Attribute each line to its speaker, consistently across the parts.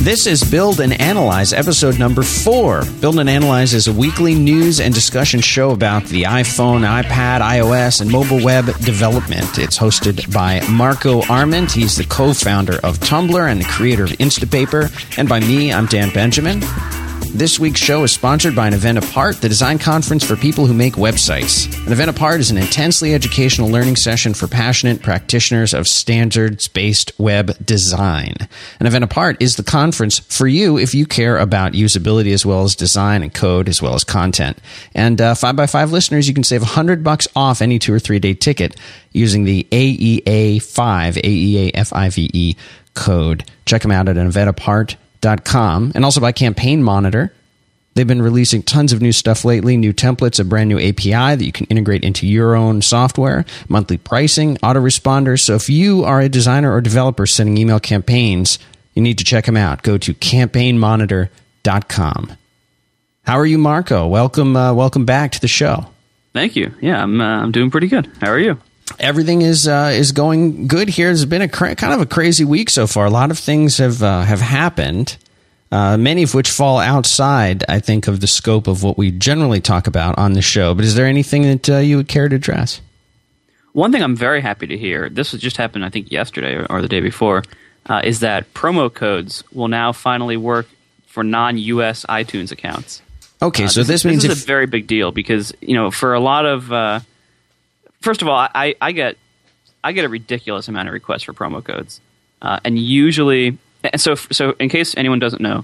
Speaker 1: This is Build and Analyze, episode number 4. Build and Analyze is a weekly news and discussion show about the iPhone, iPad, iOS, and mobile web development. It's hosted by Marco Arment. He's the co-founder of Tumblr and the creator of Instapaper. And by me, I'm Dan Benjamin. This week's show is sponsored by an Event Apart, the design conference for people who make websites. An Event Apart is an intensely educational learning session for passionate practitioners of standards-based web design. An Event Apart is the conference for you if you care about usability as well as design and code as well as content. And 5x5 listeners, you can save $100 off any 2 or 3 day ticket using the AEA5, AEA-FIVE code. Check them out at eventapart.com. And also by Campaign Monitor. They've been releasing tons of new stuff lately, new templates, a brand new API that you can integrate into your own software, monthly pricing, autoresponders. So if you are a designer or developer sending email campaigns, you need to check them out. Go to campaignmonitor.com. How are you, Marco? Welcome back to the show.
Speaker 2: Thank you. Yeah, I'm doing pretty good. How are you?
Speaker 1: Everything is going good here. It's been kind of a crazy week so far. A lot of things have happened, many of which fall outside, I think, of the scope of what we generally talk about on the show. But is there anything that you would care to address?
Speaker 2: One thing I'm very happy to hear, this just happened, I think, yesterday or the day before, is that promo codes will now finally work for non-US iTunes accounts.
Speaker 1: Okay, so this means
Speaker 2: this is a very big deal because, for a lot of... First of all, I get a ridiculous amount of requests for promo codes, and usually, so in case anyone doesn't know,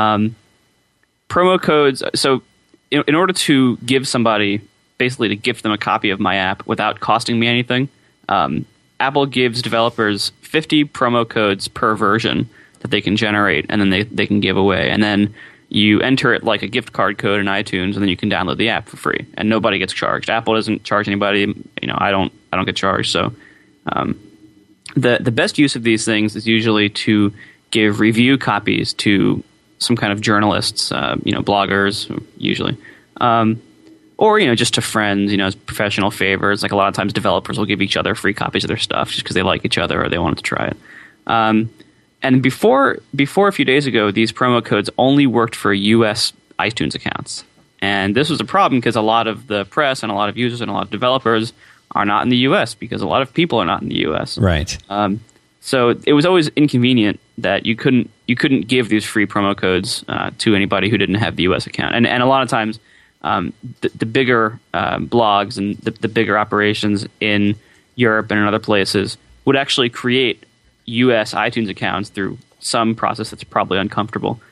Speaker 2: promo codes. So in order to give somebody, basically to gift them a copy of my app without costing me anything, Apple gives developers 50 promo codes per version that they can generate, and then they can give away, and then you enter it like a gift card code in iTunes, and then you can download the app for free, and nobody gets charged. Apple doesn't charge anybody. I don't get charged. So, the best use of these things is usually to give review copies to some kind of journalists, bloggers usually, or just to friends, as professional favors. Like a lot of times, developers will give each other free copies of their stuff just because they like each other or they want to try it. And before a few days ago, these promo codes only worked for U.S. iTunes accounts. And this was a problem because a lot of the press and a lot of users and a lot of developers are not in the U.S. because a lot of people are not in the U.S.
Speaker 1: Right.
Speaker 2: So it was always inconvenient that you couldn't give these free promo codes to anybody who didn't have the U.S. account. And a lot of times, the bigger blogs and the bigger operations in Europe and in other places would actually create U.S. iTunes accounts through some process that's probably uncomfortable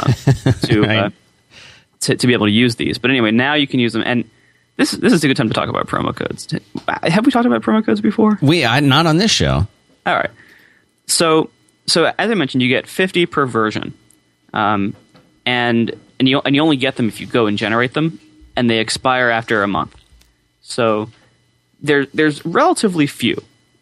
Speaker 2: to be able to use these. But anyway, now you can use them, and this is a good time to talk about promo codes. Have we talked about promo codes before?
Speaker 1: Not on this show.
Speaker 2: All right. So as I mentioned, you get 50 per version, and you only get them if you go and generate them, and they expire after a month. So there's relatively few.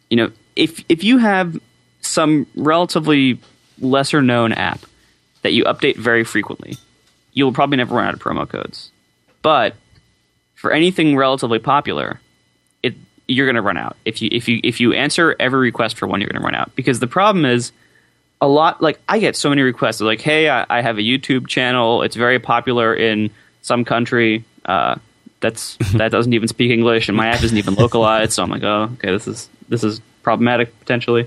Speaker 2: If you have some relatively lesser known app that you update very frequently, you'll probably never run out of promo codes. But for anything relatively popular, you're going to run out. If you answer every request for one, you're going to run out. Because the problem is a lot. Like I get so many requests. Like, hey, I have a YouTube channel. It's very popular in some country that doesn't even speak English, and my app isn't even localized. So I'm like, oh, okay, this is problematic potentially.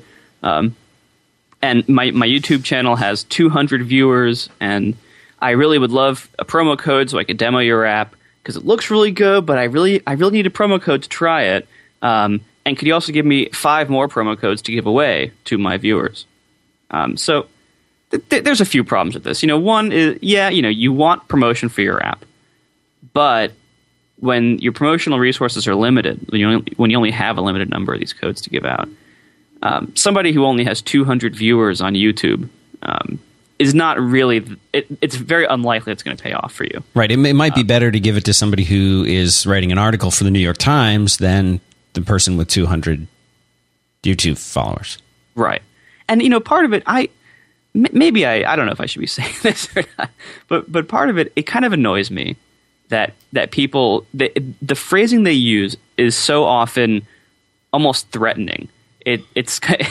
Speaker 2: And my YouTube channel has 200 viewers, and I really would love a promo code so I could demo your app because it looks really good, but I really need a promo code to try it. And could you also give me 5 more promo codes to give away to my viewers? So there's a few problems with this. One is, you want promotion for your app, but when your promotional resources are limited, when you only have a limited number of these codes to give out, somebody who only has 200 viewers on YouTube is not really. It's very unlikely it's going to pay off for you.
Speaker 1: Right. It might be better to give it to somebody who is writing an article for the New York Times than the person with 200 YouTube followers.
Speaker 2: Right. And part of it, I don't know if I should be saying this or not, but part of it kind of annoys me that people the phrasing they use is so often almost threatening. It's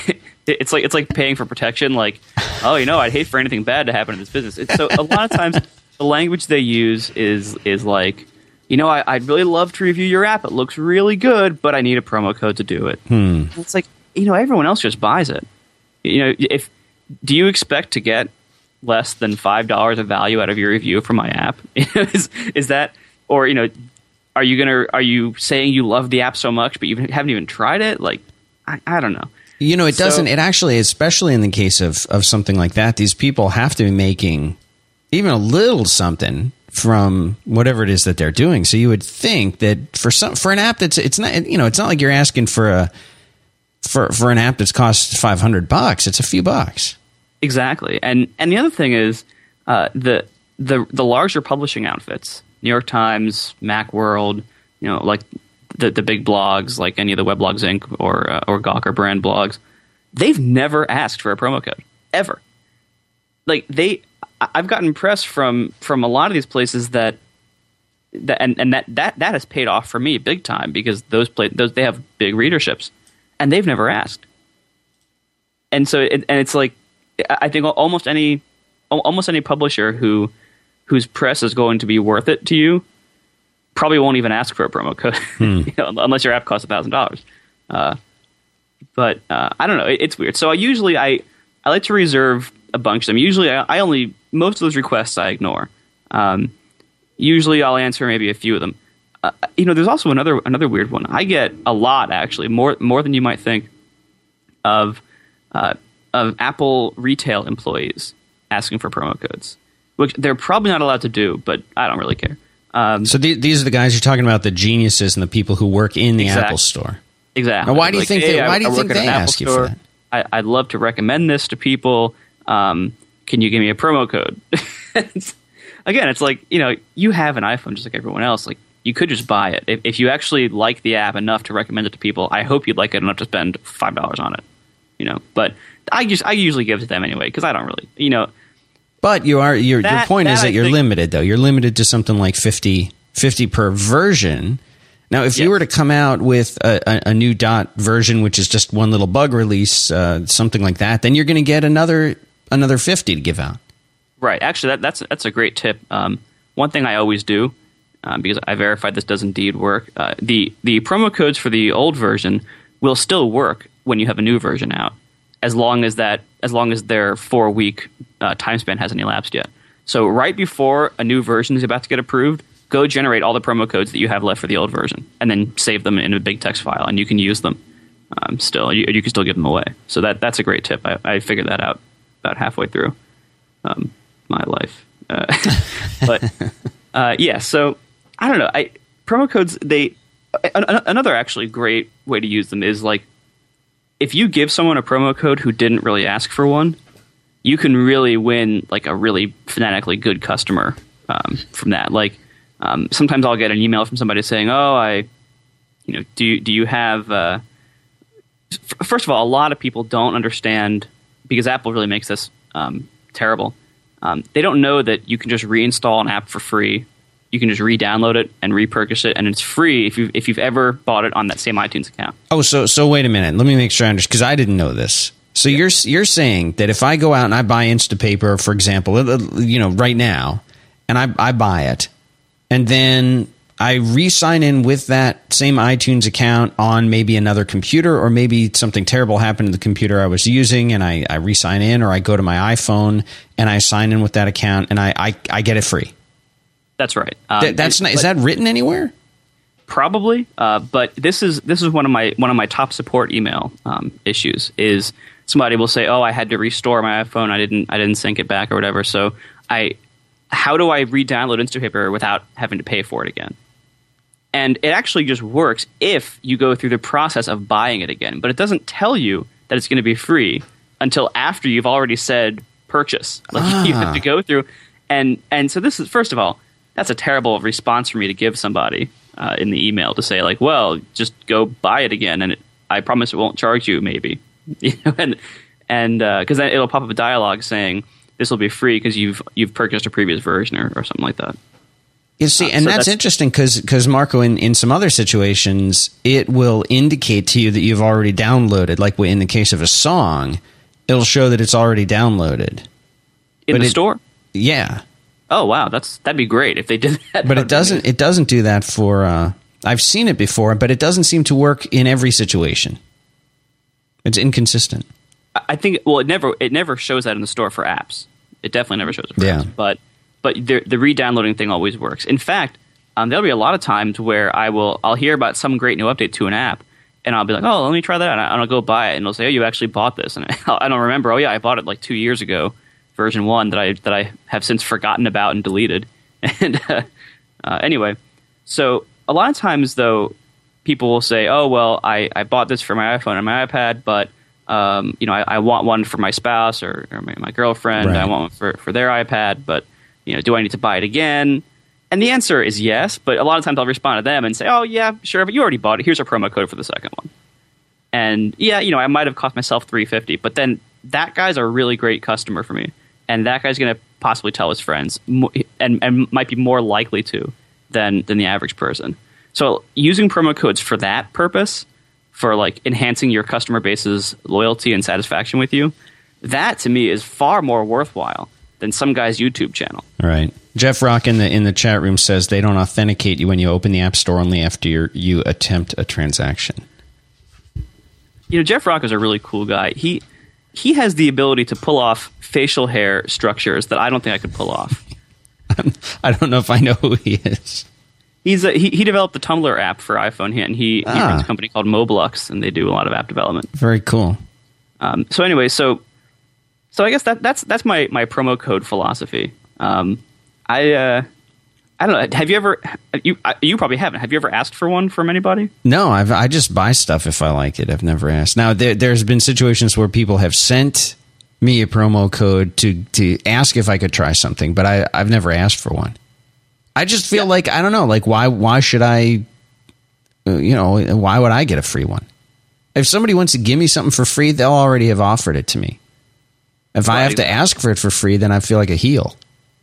Speaker 2: it's like paying for protection. Like, oh, I'd hate for anything bad to happen in this business. So a lot of times the language they use is like, I'd really love to review your app. It looks really good, but I need a promo code to do it. It's like, everyone else just buys it. Do you expect to get less than $5 of value out of your review for my app? Is that, or are you saying you love the app so much, but you haven't even tried it? Like, I don't know.
Speaker 1: It doesn't. It actually, especially in the case of something like that, these people have to be making even a little something from whatever it is that they're doing. So you would think that for an app it's not like you're asking for an app that's cost $500. It's a few bucks. Exactly.
Speaker 2: And the other thing is the larger publishing outfits, New York Times, Macworld, like the big blogs like any of the Weblogs Inc. or Gawker brand blogs, they've never asked for a promo code ever. Like I've gotten press from a lot of these places that has paid off for me big time, because those they have big readerships and they've never asked. And so it's like, I think almost any publisher whose press is going to be worth it to you probably won't even ask for a promo code, unless your app costs $1,000. But I don't know. It's weird. So I like to reserve a bunch of them. Usually, most of those requests I ignore. Usually, I'll answer maybe a few of them. There's also another weird one. I get a lot, actually, more than you might think, of Apple retail employees asking for promo codes, which they're probably not allowed to do, but I don't really care.
Speaker 1: So these are the guys you're talking about, the geniuses and the people who work in the Apple Store.
Speaker 2: Exactly.
Speaker 1: Now, why do you think they ask you for
Speaker 2: that? I'd love to recommend this to people. Can you give me a promo code? Again, it's like, you have an iPhone just like everyone else. Like, you could just buy it. If you actually like the app enough to recommend it to people, I hope you'd like it enough to spend $5 on it. But I usually give it to them anyway, because I don't really,
Speaker 1: But your point is that you're limited, though. You're limited to something like 50 per version. Now, if you were to come out with a new .dot version, which is just one little bug release, something like that, then you're going to get another 50 to give out.
Speaker 2: Right. Actually, that's a great tip. One thing I always do, because I verified this does indeed work, the promo codes for the old version will still work when you have a new version out, as long as their 4-week time span hasn't elapsed yet. So right before a new version is about to get approved, go generate all the promo codes that you have left for the old version, and then save them in a big text file, and you can use them still. You can still give them away. So that's a great tip. I figured that out about halfway through my life. But yeah, so I don't know. Promo codes, another actually great way to use them is like, if you give someone a promo code who didn't really ask for one, you can really win like a really fanatically good customer from that. Like sometimes I'll get an email from somebody saying, "Oh, do you have?" First of all, a lot of people don't understand, because Apple really makes this terrible. They don't know that you can just reinstall an app for free. You can just re-download it and repurchase it, and it's free if you've ever bought it on that same iTunes account.
Speaker 1: Oh, so wait a minute. Let me make sure I understand, because I didn't know this. So you're saying that if I go out and I buy Instapaper, for example, right now, and I buy it, and then I re-sign in with that same iTunes account on maybe another computer, or maybe something terrible happened to the computer I was using, and I re-sign in, or I go to my iPhone and I sign in with that account, and I get it free.
Speaker 2: That's right.
Speaker 1: Is that written anywhere?
Speaker 2: Probably, but this is one of my top support email issues. Is somebody will say, "Oh, I had to restore my iPhone. I didn't sync it back or whatever." So how do I re-download Instapaper without having to pay for it again? And it actually just works if you go through the process of buying it again. But it doesn't tell you that it's going to be free until after you've already said purchase. Like you have to go through, and so this is, first of all, that's a terrible response for me to give somebody in the email, to say like, well, just go buy it again, and I promise it won't charge you, maybe, and because then it'll pop up a dialogue saying this will be free because you've purchased a previous version or something like that.
Speaker 1: You see, and that's interesting because Marco, in some other situations, it will indicate to you that you've already downloaded. Like in the case of a song, it'll show that it's already downloaded
Speaker 2: in the store.
Speaker 1: Yeah.
Speaker 2: Oh wow, that'd be great if they did that.
Speaker 1: But it doesn't. It doesn't do that for. I've seen it before, but it doesn't seem to work in every situation. It's inconsistent.
Speaker 2: I think. Well, it never shows that in the store for apps. It definitely never shows it for apps. But the re-downloading thing always works. In fact, there'll be a lot of times where I'll hear about some great new update to an app, and I'll be like, oh, let me try that, and I'll go buy it, and they'll say, oh, you actually bought this, and I don't remember. Oh yeah, I bought it like 2 years ago, version 1 that I have since forgotten about and deleted. And anyway, so a lot of times though, people will say, oh well, I bought this for my iPhone and my iPad, but I want one for my spouse or my girlfriend. Right. I want one for their iPad, but do I need to buy it again? And the answer is yes, but a lot of times I'll respond to them and say, oh, yeah, sure, but you already bought it. Here's a promo code for the second one. And yeah, I might have cost myself $350, but then that guy's a really great customer for me. And that guy's going to possibly tell his friends and might be more likely to than the average person. So using promo codes for that purpose, for like enhancing your customer base's loyalty and satisfaction with you, that to me is far more worthwhile than some guy's YouTube channel.
Speaker 1: Right. Jeff Rock in the chat room says they don't authenticate you when you open the App Store, only after you attempt a transaction.
Speaker 2: Jeff Rock is a really cool guy. He has the ability to pull off facial hair structures that I don't think I could pull off.
Speaker 1: I don't know if I know who he is.
Speaker 2: He developed the Tumblr app for iPhone, and he runs a company called Mobilux, and they do a lot of app development.
Speaker 1: Very cool.
Speaker 2: So anyway, so I guess that's my promo code philosophy. I don't know. Have you ever? You probably haven't. Have you ever asked for one from anybody?
Speaker 1: No, I just buy stuff if I like it. I've never asked. Now there's been situations where people have sent me a promo code to ask if I could try something, but I've never asked for one. I just feel like I don't know. Like why should I? Why would I get a free one? If somebody wants to give me something for free, they'll already have offered it to me. If I have to ask for it for free, then I feel like a heel.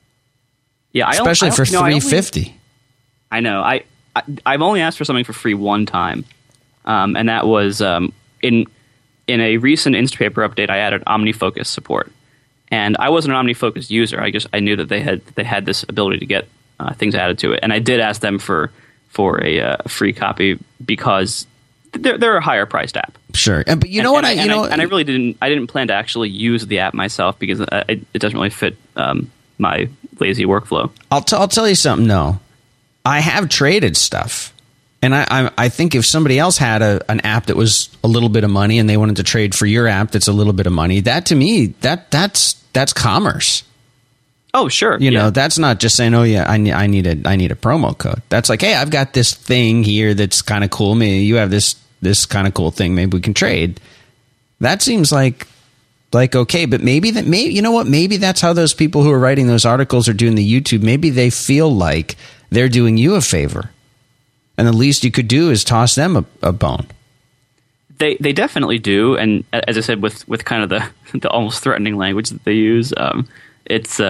Speaker 2: Yeah,
Speaker 1: especially for $350.
Speaker 2: I know. I've only asked for something for free one time, and that was in a recent Instapaper update. I added OmniFocus support, and I wasn't an OmniFocus user. I knew that they had this ability to get things added to it, and I did ask them for a free copy because they're a higher priced app.
Speaker 1: Sure, but
Speaker 2: I really didn't plan to actually use the app myself because it doesn't really fit my lazy workflow.
Speaker 1: I'll tell you something. No, I have traded stuff, and I think if somebody else had an app that was a little bit of money and they wanted to trade for your app that's a little bit of money, that to me that's commerce.
Speaker 2: Oh sure,
Speaker 1: that's not just saying, oh yeah, I need a promo code. That's like, hey, I've got this thing here that's kind of cool. Maybe you have this kind of cool thing. Maybe we can trade. That seems like okay, but maybe you know what? Maybe that's how those people who are writing those articles are doing the YouTube. Maybe they feel like they're doing you a favor, and the least you could do is toss them a bone.
Speaker 2: They definitely do, and as I said, with kind of the almost threatening language that they use, it's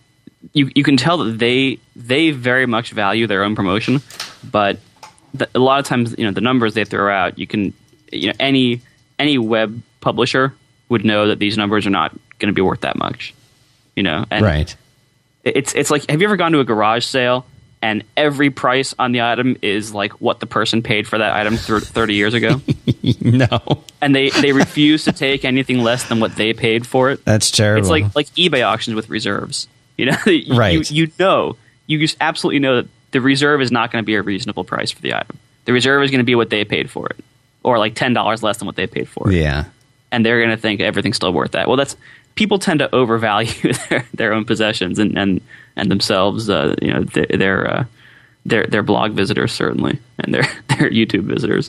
Speaker 2: you can tell that they very much value their own promotion, but a lot of times the numbers they throw out, you can any web publisher would know that these numbers are not going to be worth that much, and
Speaker 1: right.
Speaker 2: It's like, have you ever gone to a garage sale and every price on the item is like what the person paid for that item 30 years ago?
Speaker 1: No. And
Speaker 2: they refuse to take anything less than what they paid for it.
Speaker 1: That's terrible.
Speaker 2: It's like eBay auctions with reserves.
Speaker 1: Right.
Speaker 2: You just absolutely know that the reserve is not going to be a reasonable price for the item. The reserve is going to be what they paid for it, or like $10 less than what they paid for it.
Speaker 1: Yeah.
Speaker 2: And they're going to think everything's still worth that. Well, people tend to overvalue their own possessions and themselves. Their blog visitors certainly, and their YouTube visitors.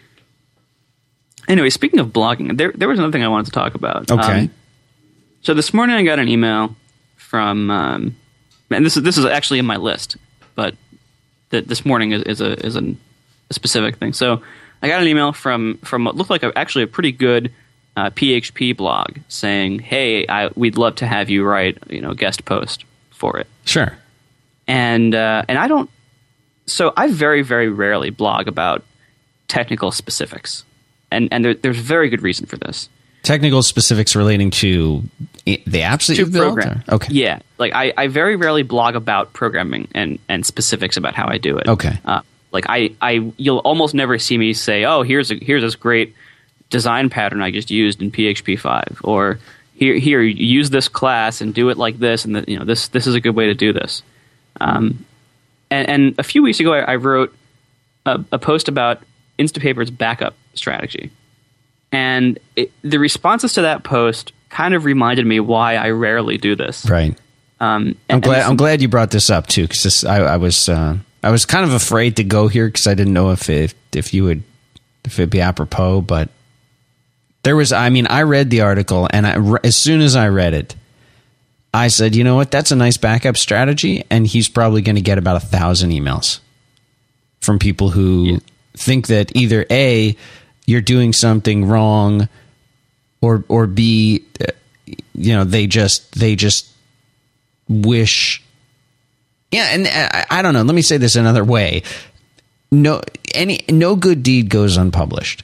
Speaker 2: Anyway, speaking of blogging, there was another thing I wanted to talk about.
Speaker 1: Okay.
Speaker 2: So this morning I got an email from, and this is actually in my list, but this morning is a specific thing. So I got an email from what looked like actually a pretty good PHP blog saying, "Hey, we'd love to have you write a guest post for it."
Speaker 1: Sure.
Speaker 2: and I don't. So I very, very rarely blog about technical specifics, and there's very good reason for this.
Speaker 1: Technical specifics relating to the apps that you've built? Okay.
Speaker 2: Yeah. Like I very rarely blog about programming and specifics about how I do it.
Speaker 1: Okay.
Speaker 2: Like you'll almost never see me say, oh, here's this great design pattern I just used in PHP 5, or here use this class and do it like this, and this is a good way to do this. And a few weeks ago I wrote a post about Instapaper's backup strategy. And the responses to that post kind of reminded me why I rarely do this.
Speaker 1: Right. I'm glad you brought this up too, because I was kind of afraid to go here because I didn't know if it'd be apropos. But there was, I read the article, and as soon as I read it, I said, you know what, that's a nice backup strategy, and he's probably going to get about 1,000 emails from people who think that either A, you're doing something wrong, or B, they just wish. Yeah, and I don't know. Let me say this another way. No good deed goes unpunished.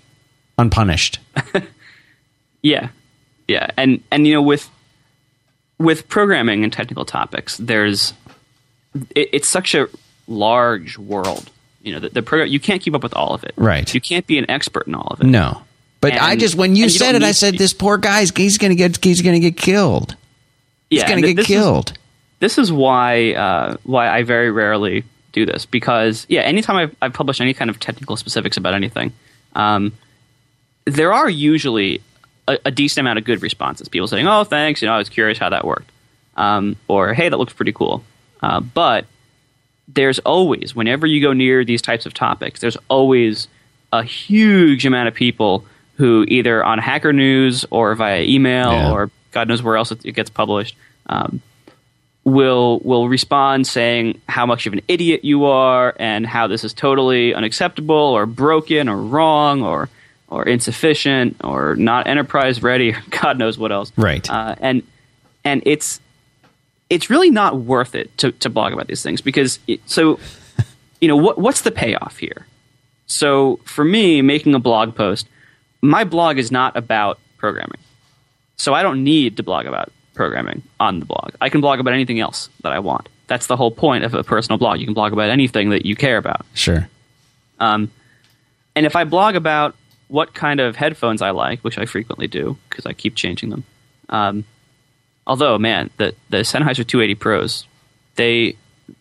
Speaker 2: Yeah, and with programming and technical topics, it's such a large world. The program, you can't keep up with all of it.
Speaker 1: Right.
Speaker 2: You can't be an expert in all of it.
Speaker 1: No. But when you said it, I said, this poor guy, he's going to get killed. He's going to get killed.
Speaker 2: This is why I very rarely do this, because anytime I've published any kind of technical specifics about anything, there are usually a decent amount of good responses. People saying, "Oh, thanks. I was curious how that worked," or "Hey, that looks pretty cool." But there's always, whenever you go near these types of topics, there's always a huge amount of people who either on Hacker News or via email or God knows where else it gets published, will respond saying how much of an idiot you are and how this is totally unacceptable or broken or wrong or insufficient or not enterprise ready or God knows what else.
Speaker 1: Right.
Speaker 2: And it's really not worth it to blog about these things because what's the payoff here? So for me, making a blog post, my blog is not about programming. So I don't need to blog about programming on the blog. I can blog about anything else that I want. That's the whole point of a personal blog. You can blog about anything that you care about.
Speaker 1: Sure.
Speaker 2: And if I blog about what kind of headphones I like, which I frequently do because I keep changing them. Although, man, the Sennheiser 280 Pros, if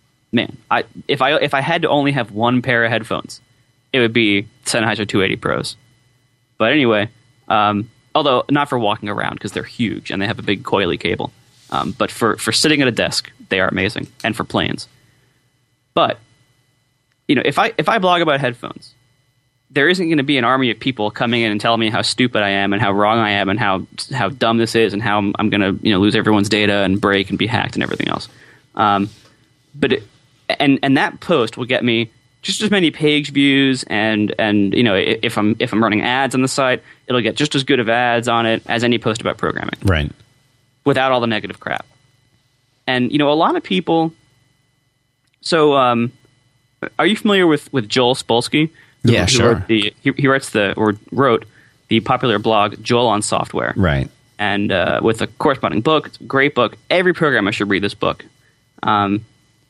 Speaker 2: I had to only have one pair of headphones, it would be Sennheiser 280 Pros. But anyway, although not for walking around because they're huge and they have a big coily cable. But for sitting at a desk, they are amazing, and for planes. But if I blog about headphones, there isn't going to be an army of people coming in and telling me how stupid I am and how wrong I am and how dumb this is and how I'm going to lose everyone's data and break and be hacked and everything else. But that post will get me just as many page views and if I'm running ads on the site, it'll get just as good of ads on it as any post about programming.
Speaker 1: Right.
Speaker 2: Without all the negative crap. And a lot of people. So, are you familiar with Joel Spolsky?
Speaker 1: Yeah, sure.
Speaker 2: Wrote the popular blog Joel on Software.
Speaker 1: Right.
Speaker 2: And with a corresponding book. It's a great book. Every programmer should read this book. And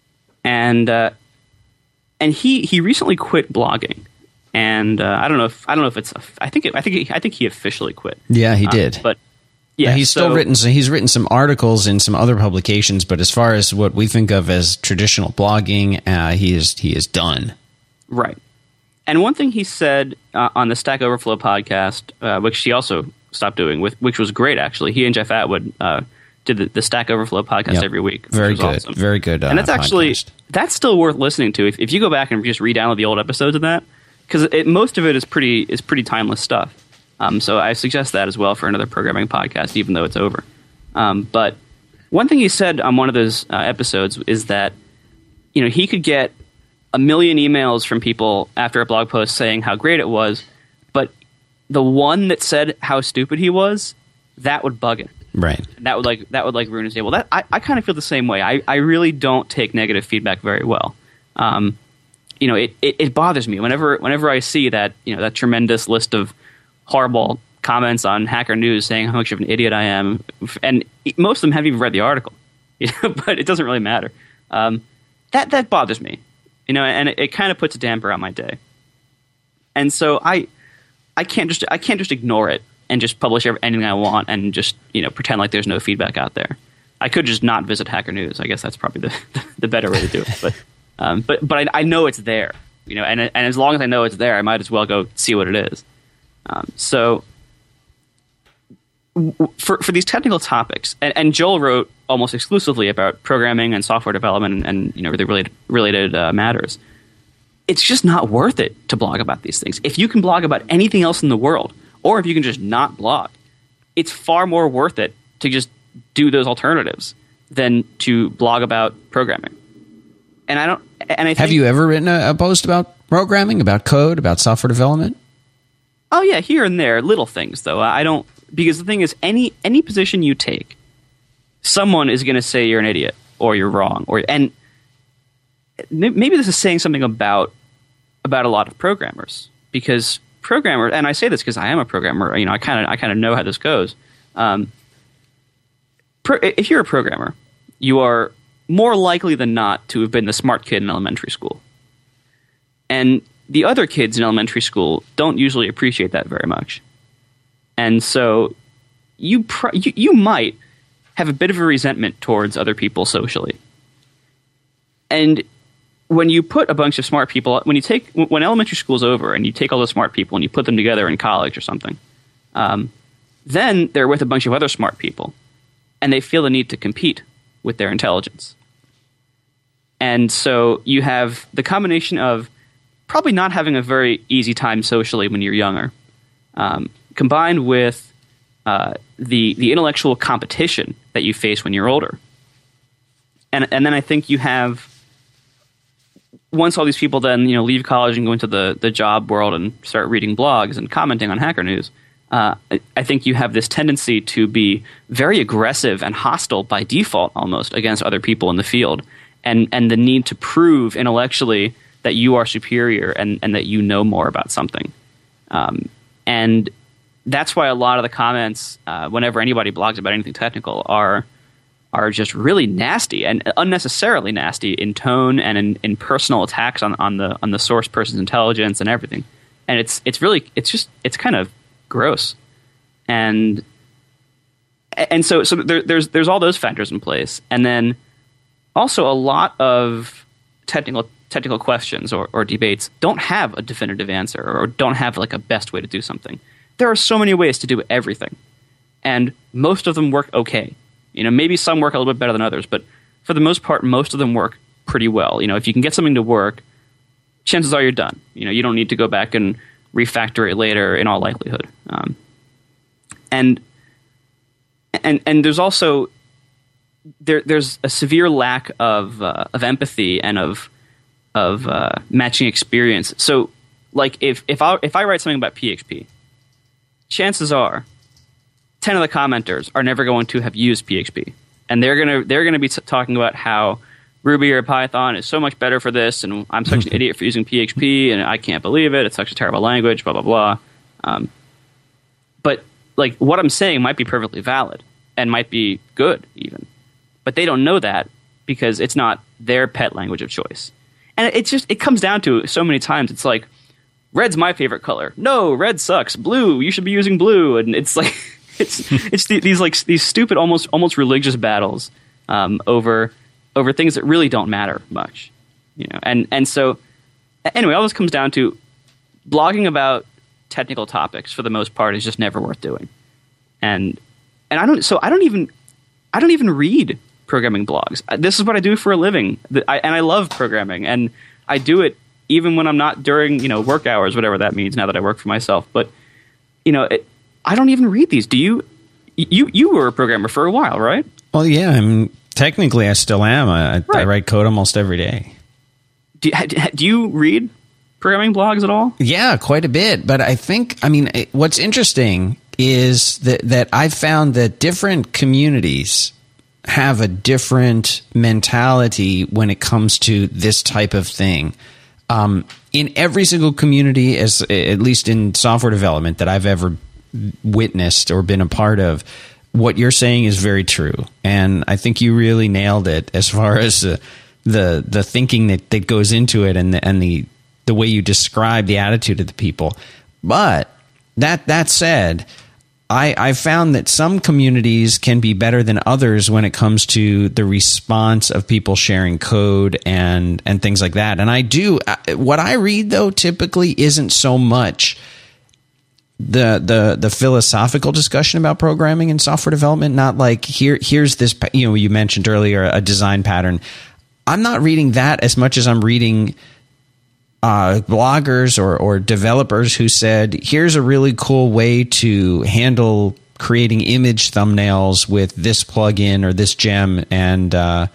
Speaker 2: he recently quit blogging. And I don't know if it's I think he officially quit.
Speaker 1: Yeah, he did.
Speaker 2: But yeah,
Speaker 1: he's written some articles in some other publications, but as far as what we think of as traditional blogging, he is done.
Speaker 2: Right. And one thing he said on the Stack Overflow podcast, which he also stopped doing, which was great actually. He and Jeff Atwood did the Stack Overflow podcast every week.
Speaker 1: Very good,
Speaker 2: awesome.
Speaker 1: Very good.
Speaker 2: And that's still worth listening to if you go back and just re-download the old episodes of that, because most of it is pretty timeless stuff. So I suggest that as well for another programming podcast, even though it's over. But one thing he said on one of those episodes is that he could get 1 million emails from people after a blog post saying how great it was, but the one that said how stupid he was, that would bug it.
Speaker 1: Right.
Speaker 2: That would ruin his day. Well, I kind of feel the same way. I really don't take negative feedback very well. It bothers me whenever I see that that tremendous list of horrible comments on Hacker News saying how much of an idiot I am, and most of them haven't even read the article, but it doesn't really matter. That bothers me, and it kind of puts a damper on my day. And so I can't just ignore it and just publish anything I want and just pretend like there's no feedback out there. I could just not visit Hacker News. I guess that's probably the better way to do it. But I know it's there, and as long as I know it's there, I might as well go see what it is. So for these technical topics, and Joel wrote almost exclusively about programming and software development and the related matters. It's just not worth it to blog about these things. If you can blog about anything else in the world, or if you can just not blog, it's far more worth it to just do those alternatives than to blog about programming. And I think,
Speaker 1: have you ever written a post about programming, about code, about software development?
Speaker 2: Oh yeah, here and there, little things though. I don't, because the thing is, any position you take, someone is going to say you're an idiot or you're wrong, and maybe this is saying something about a lot of programmers, because programmers, and I say this because I am a programmer. I kind of know how this goes. If you're a programmer, you are more likely than not to have been the smart kid in elementary school, and the other kids in elementary school don't usually appreciate that very much. And so you might have a bit of a resentment towards other people socially. And when you put a bunch of smart people, when elementary school's over and you take all the smart people and you put them together in college or something, then they're with a bunch of other smart people, and they feel the need to compete with their intelligence. And so you have the combination of probably not having a very easy time socially when you're younger, combined with the intellectual competition that you face when you're older. And then I think you have, once all these people then leave college and go into the job world and start reading blogs and commenting on Hacker News, I think you have this tendency to be very aggressive and hostile by default almost against other people in the field, and the need to prove intellectually that you are superior and that you know more about something. And that's why a lot of the comments, whenever anybody blogs about anything technical, are just really nasty and unnecessarily nasty in tone and in personal attacks on the source person's intelligence and everything. And it's kind of gross. And so there's all those factors in place. And then also a lot of technical questions or debates don't have a definitive answer or don't have like a best way to do something. There are so many ways to do everything, and most of them work okay. Maybe some work a little bit better than others, but for the most part, most of them work pretty well. If you can get something to work, chances are you're done. You don't need to go back and refactor it later in all likelihood. And there's also there's a severe lack of empathy and of matching experience. So, like if I write something about PHP, chances are 10 of the commenters are never going to have used PHP, and they're gonna be talking about how Ruby or Python is so much better for this, and I'm such an idiot for using PHP, and I can't believe it. It's such a terrible language. Blah blah blah. But like what I'm saying might be perfectly valid and might be good even, but they don't know that because it's not their pet language of choice. And it comes down to so many times. It's like, red's my favorite color. No, red sucks. Blue, you should be using blue. And it's like these stupid, almost religious battles over things that really don't matter much, And so anyway, all this comes down to blogging about technical topics for the most part is just never worth doing. And I don't even read programming blogs. This is what I do for a living, and I love programming, and I do it even when I'm not during work hours, whatever that means. Now that I work for myself, but I don't even read these. Do you? You were a programmer for a while, right?
Speaker 1: Well, yeah. Technically, I still am. I write code almost every day.
Speaker 2: Do you read programming blogs at all?
Speaker 1: Yeah, quite a bit. But I think, what's interesting is that I've found that different communities have a different mentality when it comes to this type of thing. In every single community, at least in software development that I've ever witnessed or been a part of, what you're saying is very true. And I think you really nailed it as far as the thinking that goes into it and the way you describe the attitude of the people. But that said, I found that some communities can be better than others when it comes to the response of people sharing code and things like that. And what I read, though, typically isn't so much the philosophical discussion about programming and software development. Not like here's this, you mentioned earlier a design pattern. I'm not reading that as much as I'm reading bloggers or developers who said, here's a really cool way to handle creating image thumbnails with this plugin or this gem, and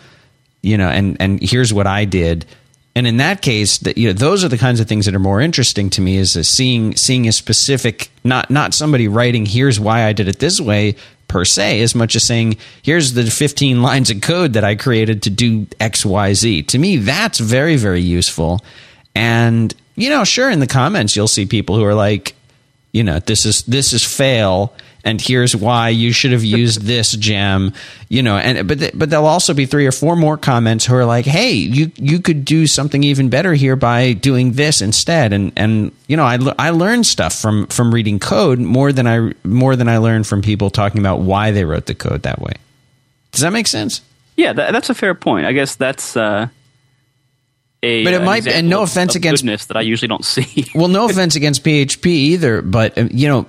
Speaker 1: and here's what I did. And in that case, those are the kinds of things that are more interesting to me, is seeing a specific, not somebody writing, here's why I did it this way per se, as much as saying, here's the 15 lines of code that I created to do X, Y, Z. To me, that's very, very useful. And, sure, in the comments, you'll see people who are like, this is fail, and here's why you should have used this gem, but there'll also be 3 or 4 more comments who are like, hey, you could do something even better here by doing this instead. And I learned stuff from reading code more than I learned from people talking about why they wrote the code that way. Does that make sense?
Speaker 2: Yeah, that's a fair point. I guess that's
Speaker 1: but it might be, and no offense against
Speaker 2: goodness that I usually don't see.
Speaker 1: Well, no offense against PHP either, but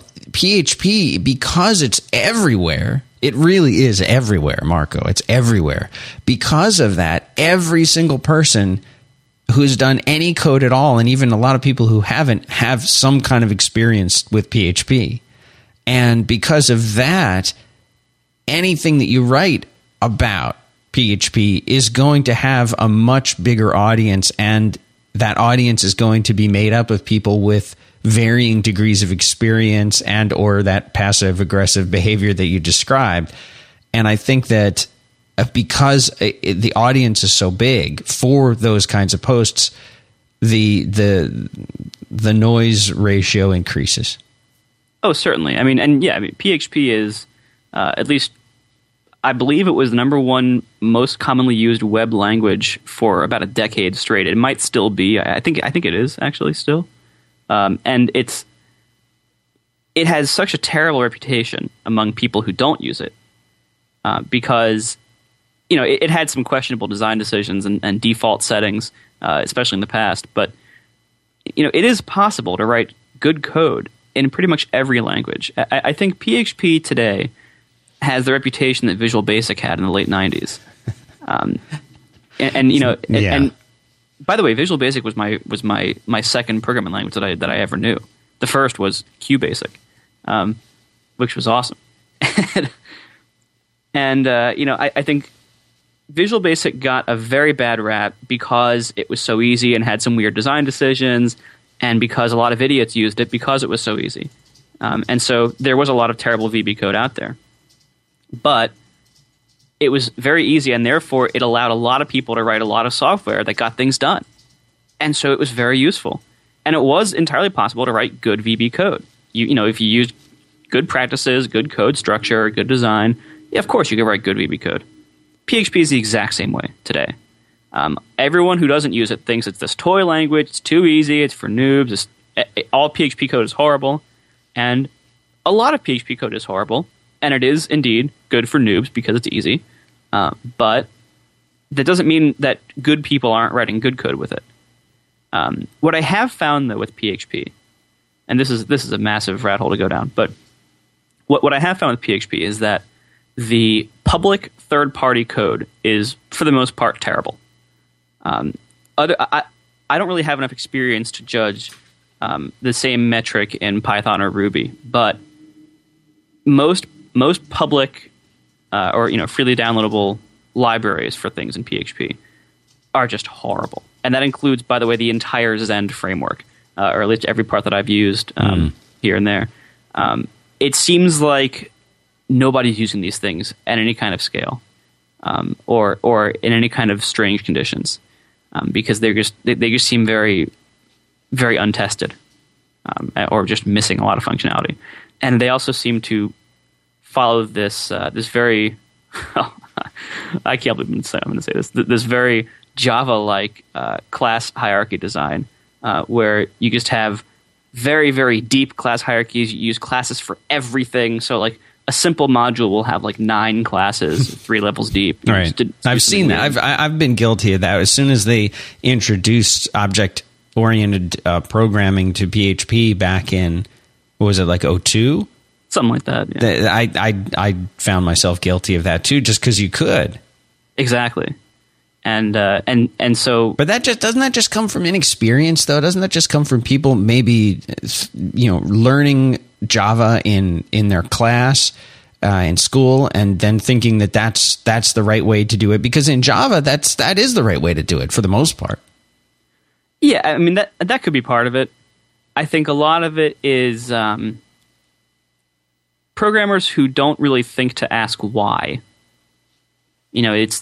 Speaker 1: PHP, because it's everywhere, it really is everywhere, Marco. It's everywhere. Because of that, every single person who's done any code at all, and even a lot of people who haven't, have some kind of experience with PHP. And because of that, anything that you write about PHP is going to have a much bigger audience, and that audience is going to be made up of people with varying degrees of experience and or that passive aggressive behavior that you described. And I think that because the audience is so big for those kinds of posts, the noise ratio increases.
Speaker 2: Oh, certainly. PHP is at least, I believe it was the number one most commonly used web language for about a decade straight. It might still be. I think it is actually still. And it has such a terrible reputation among people who don't use it, because it had some questionable design decisions and default settings, especially in the past. But it is possible to write good code in pretty much every language. I think PHP today has the reputation that Visual Basic had in the late 90s. And by the way, Visual Basic was my second programming language that I ever knew. The first was QBasic, which was awesome. I think Visual Basic got a very bad rap because it was so easy and had some weird design decisions, and because a lot of idiots used it because it was so easy. And so there was a lot of terrible VB code out there. But it was very easy, and therefore it allowed a lot of people to write a lot of software that got things done. And so it was very useful. And it was entirely possible to write good VB code. If you used good practices, good code structure, good design, yeah, of course you could write good VB code. PHP is the exact same way today. Everyone who doesn't use it thinks it's this toy language, it's too easy, it's for noobs, all PHP code is horrible. And a lot of PHP code is horrible. And it is indeed good for noobs because it's easy. But that doesn't mean that good people aren't writing good code with it. What I have found, though, with PHP, and this is a massive rat hole to go down, but what I have found with PHP is that the public third-party code is, for the most part, terrible. I don't really have enough experience to judge the same metric in Python or Ruby, but most public or freely downloadable libraries for things in PHP are just horrible, and that includes, by the way, the entire Zend framework, or at least every part that I've used here and there. it seems like nobody's using these things at any kind of scale, or in any kind of strange conditions, because they just seem very, very untested, or just missing a lot of functionality. And they also seem to follow this very I can't believe I'm going to say this very Java-like class hierarchy design, where you just have very, very deep class hierarchies. You use classes for everything. So like a simple module will have like 9 classes, 3 levels deep.
Speaker 1: Right. I've seen that. I've been guilty of that. As soon as they introduced object-oriented programming to PHP back in, what was it, like 02?
Speaker 2: Something like that. Yeah.
Speaker 1: I found myself guilty of that too, just because you could.
Speaker 2: Exactly. And so,
Speaker 1: but doesn't that just come from inexperience, though? Doesn't that just come from people maybe, learning Java in their class in school, and then thinking that that's the right way to do it? Because in Java, that is the right way to do it for the most part.
Speaker 2: Yeah, I mean that could be part of it. I think a lot of it is programmers who don't really think to ask why. It's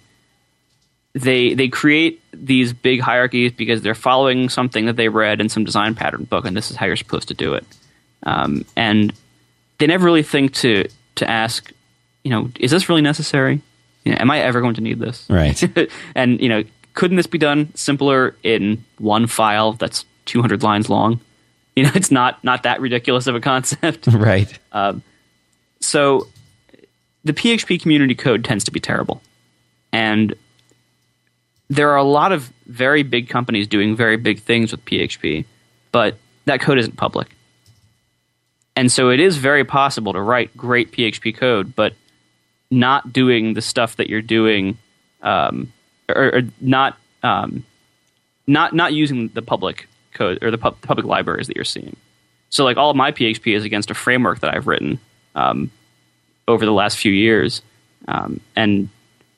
Speaker 2: They create these big hierarchies because they're following something that they read in some design pattern book, and this is how you're supposed to do it. And they never really think to ask, is this really necessary? Am I ever going to need this?
Speaker 1: Right.
Speaker 2: And couldn't this be done simpler in one file that's 200 lines long? It's not that ridiculous of a concept.
Speaker 1: Right.
Speaker 2: So the PHP community code tends to be terrible, and there are a lot of very big companies doing very big things with PHP, but that code isn't public. And so it is very possible to write great PHP code, but not doing the stuff that you're doing, or not using the public code or the public libraries that you're seeing. So like all of my PHP is against a framework that I've written over the last few years. And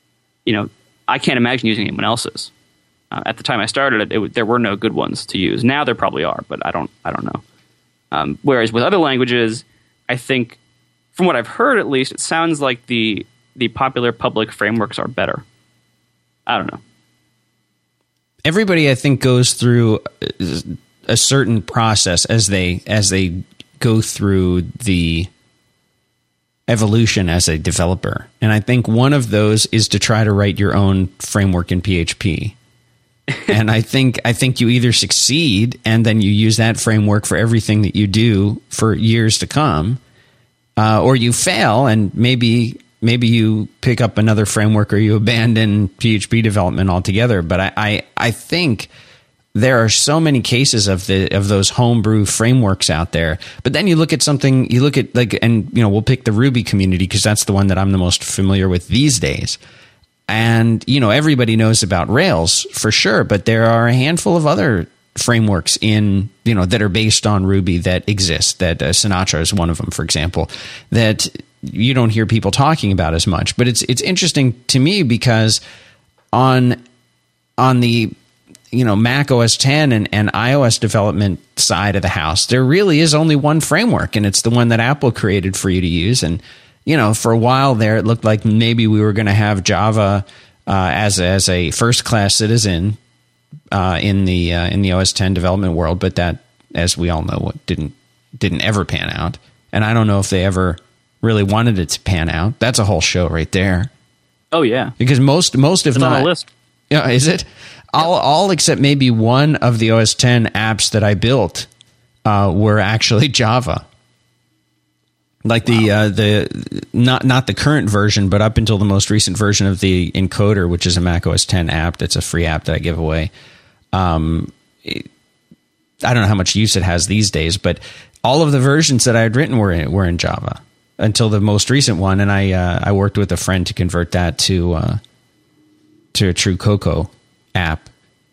Speaker 2: I can't imagine using anyone else's. At the time I started it, there were no good ones to use. Now there probably are, but I don't know. Whereas with other languages, I think, from what I've heard at least, it sounds like the popular public frameworks are better. I don't know.
Speaker 1: Everybody, I think, goes through a certain process as they go through the evolution as a developer. And I think one of those is to try to write your own framework in PHP. And I think you either succeed and then you use that framework for everything that you do for years to come, or you fail and maybe you pick up another framework or you abandon PHP development altogether. But I think there are so many cases of those homebrew frameworks out there. But then you look at we'll pick the Ruby community because that's the one that I'm the most familiar with these days. And, everybody knows about Rails for sure, but there are a handful of other frameworks that are based on Ruby that exist. That Sinatra is one of them, for example, that you don't hear people talking about as much. But it's interesting to me because on the Mac OS X and iOS development side of the house, there really is only one framework, and it's the one that Apple created for you to use. And for a while there, it looked like maybe we were going to have Java as a first class citizen in the OS X development world, but that, as we all know, didn't ever pan out. And I don't know if they ever really wanted it to pan out. That's a whole show right there.
Speaker 2: Oh yeah,
Speaker 1: because most if
Speaker 2: it's
Speaker 1: not
Speaker 2: on the list.
Speaker 1: Yeah, is it? All except maybe one of the OS X apps that I built were actually Java. Like the not the current version, but up until the most recent version of the Encoder, which is a Mac OS X app. That's a free app that I give away. I don't know how much use it has these days, but all of the versions that I had written were in Java until the most recent one, and I worked with a friend to convert that to a true Cocoa app.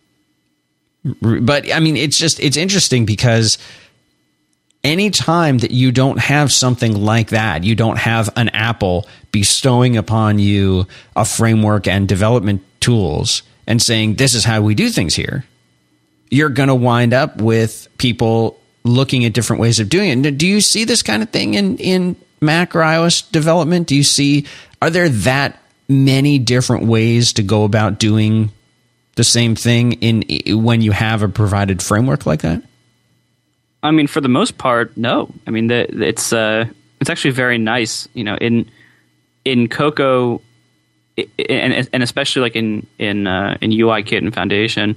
Speaker 1: But I mean, it's interesting because any time that you don't have something like that, you don't have an Apple bestowing upon you a framework and development tools and saying, this is how we do things here, you're going to wind up with people looking at different ways of doing it. Do you see this kind of thing in Mac or iOS development? Are there that many different ways to go about doing the same thing when you have a provided framework like that?
Speaker 2: I mean, for the most part, no. I mean, it's actually very nice, in Cocoa, and especially like in UIKit and Foundation.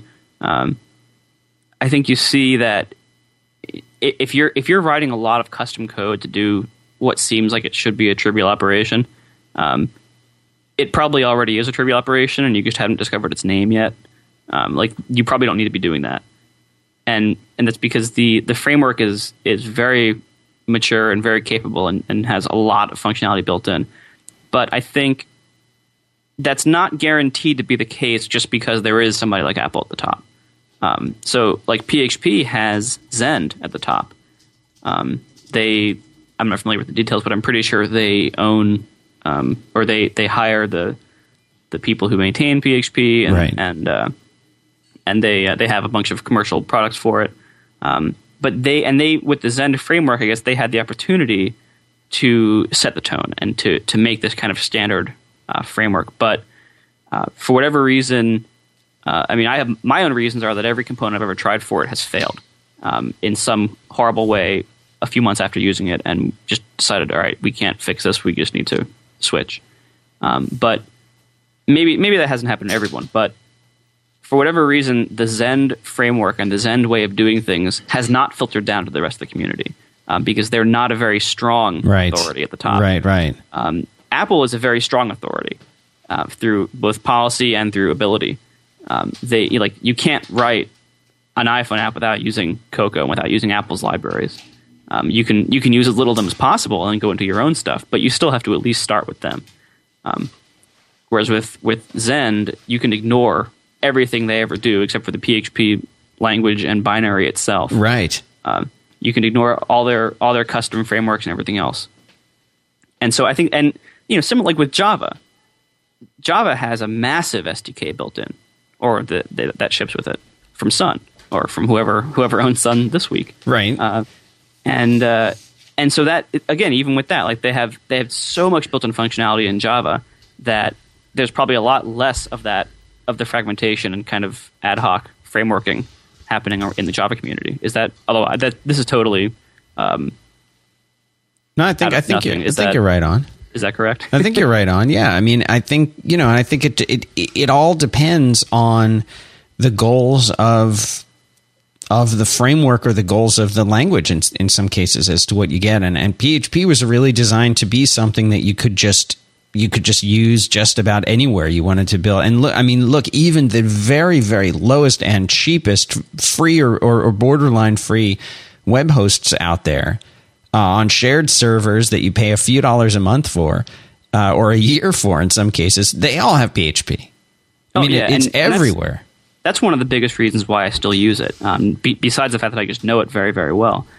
Speaker 2: I think you see that if you're writing a lot of custom code to do what seems like it should be a trivial operation, it probably already is a trivial operation, and you just haven't discovered its name yet. Like, you probably don't need to be doing that, and that's because the framework is very mature and very capable and has a lot of functionality built in. But I think that's not guaranteed to be the case just because there is somebody like Apple at the top. So, like, PHP has Zend at the top. I'm not familiar with the details, but I'm pretty sure they own or they hire the people who maintain PHP, and
Speaker 1: right.
Speaker 2: and they have a bunch of commercial products for it. But they with the Zend framework, I guess they had the opportunity to set the tone and to make this kind of standard framework. But for whatever reason, I mean, I have my own reasons are that every component I've ever tried for it has failed in some horrible way a few months after using it, and just decided, all right, we can't fix this. We just need to switch. But maybe that hasn't happened to everyone. But for whatever reason, the Zend framework and the Zend way of doing things has not filtered down to the rest of the community because they're not a very strong authority at the top.
Speaker 1: Right.
Speaker 2: Apple is a very strong authority through both policy and through ability. You can't write an iPhone app without using Cocoa and without using Apple's libraries. You can use as little of them as possible and go into your own stuff, but you still have to at least start with them. Whereas with Zend, you can ignore everything they ever do except for the PHP language and binary itself.
Speaker 1: Right.
Speaker 2: You can ignore all their custom frameworks and everything else. And so I think, similar like with Java has a massive SDK built in, or that ships with it from Sun or from whoever owns Sun this week.
Speaker 1: Right.
Speaker 2: And so that, again, even with that, like they have so much built-in functionality in Java that there's probably a lot less of the fragmentation and kind of ad hoc frameworking happening in the Java community. Is that, although this is totally
Speaker 1: no, I think you're right on.
Speaker 2: Is that correct?
Speaker 1: I think you're right on. Yeah. I mean, I think, I think it all depends on the goals of the framework or the goals of the language in some cases as to what you get. And PHP was really designed to be something that you could just use just about anywhere you wanted to build. And look, even the very, very lowest and cheapest free or borderline free web hosts out there on shared servers that you pay a few dollars a month for or a year for in some cases, they all have PHP. It's everywhere. That's
Speaker 2: one of the biggest reasons why I still use it. Besides the fact that I just know it very, very well.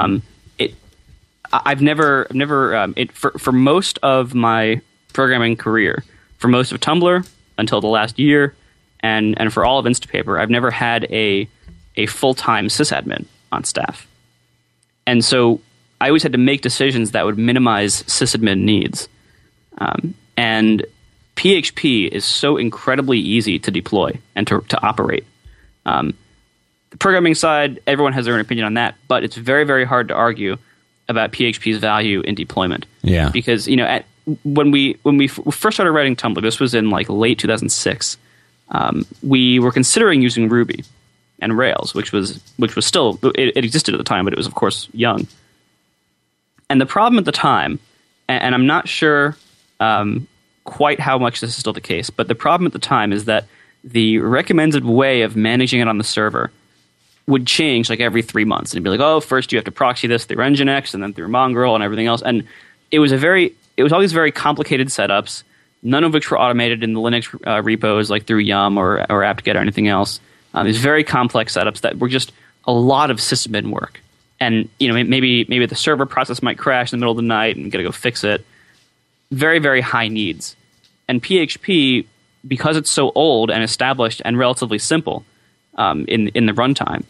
Speaker 2: I've never for most of my programming career, for most of Tumblr until the last year, and for all of Instapaper, I've never had a full-time sysadmin on staff. And so I always had to make decisions that would minimize sysadmin needs. And PHP is so incredibly easy to deploy and to operate. The programming side, everyone has their own opinion on that, but it's very, very hard to argue about PHP's value in deployment.
Speaker 1: Yeah.
Speaker 2: Because, when we first started writing Tumblr, this was in like late 2006, we were considering using Ruby and Rails, which was still, it existed at the time, but it was, of course, young. And the problem at the time, and I'm not sure quite how much this is still the case, but the problem at the time is that the recommended way of managing it on the server would change like every 3 months. And it'd be like, oh, first you have to proxy this through Nginx and then through Mongrel and everything else. And it was always very complicated setups, none of which were automated in the Linux repos like through Yum or apt-get or anything else. These very complex setups that were just a lot of sysadmin work. And maybe the server process might crash in the middle of the night and got to go fix it. Very, very high needs. And PHP, because it's so old and established and relatively simple in the runtime,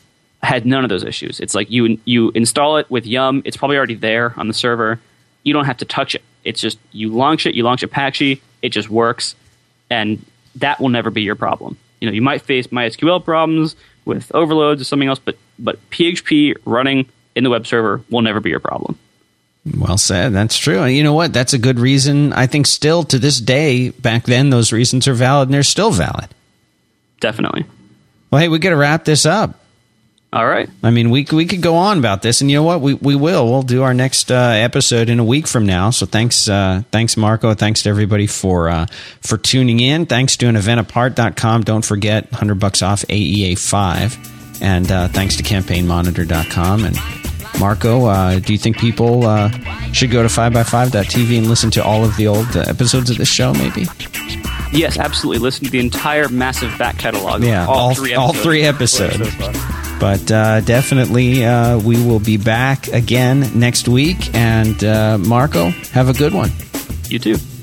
Speaker 2: had none of those issues. It's like you install it with Yum. It's probably already there on the server. You don't have to touch it. It's just you launch it Apache. It just works, and that will never be your problem. You might face MySQL problems with overloads or something else, but PHP running in the web server will never be your problem.
Speaker 1: Well said. That's true. And you know what? That's a good reason. I think still to this day, back then, those reasons are valid, and they're still valid.
Speaker 2: Definitely.
Speaker 1: Well, hey, we got to wrap this up.
Speaker 2: All right.
Speaker 1: I mean, we could go on about this, and you know what? We will. We'll do our next episode in a week from now. So thanks, Marco. Thanks to everybody for tuning in. Thanks to eventapart.com. Don't forget $100 off AEA 5, and thanks to campaignmonitor.com. And Marco, do you think people should go to 5x5.tv and listen to all of the old episodes of this show? Maybe.
Speaker 2: Yes, absolutely. Listen to the entire massive back catalog.
Speaker 1: Yeah, all three episodes. But definitely, we will be back again next week. And Marco, have a good one.
Speaker 2: You too.